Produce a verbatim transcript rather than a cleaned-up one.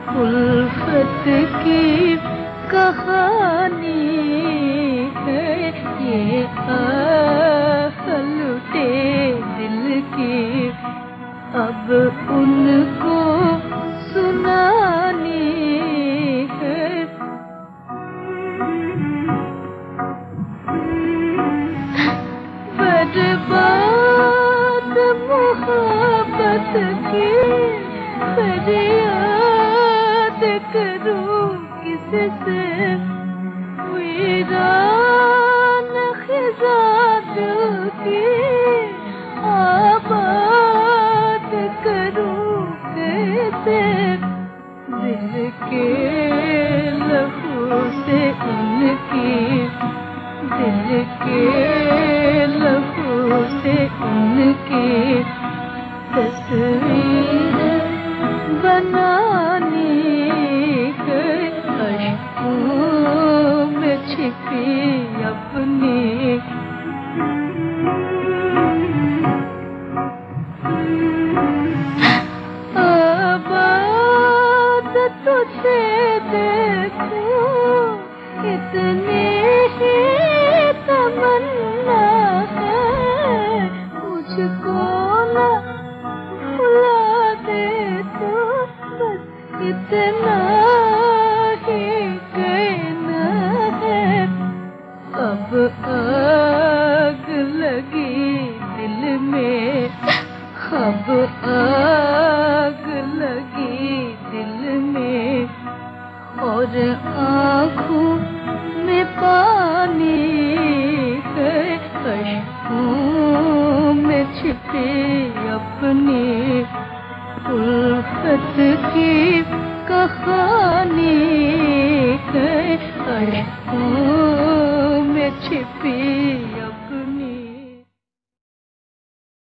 الفت کی کہانی ہے یہ آہ لٹے دل کی، اب ان کو سنانی ہے۔ برباد محبت کی فریاد کروں کس سے، ویران خزاں دل کی آباد کروں کیسے، دل کے لہو سے ان کی، دل کے لہو سے ان کی تصویر بنانی ہے، اشکوں میں چھپی اپنی۔ آباد تجھے دیکھوں اتنی ہی تمنا ہے، مجھ کو نہ بھلا دے تو بس اتنا ہی کہنا ہے۔ اب آگ لگی دل میں، اب آگ لگی دل میں، اور آنکھوں میں پانی ہے، اشکوں میں چھپی اپنی الفت کی کہانی ہے، اشکوں میں چھپی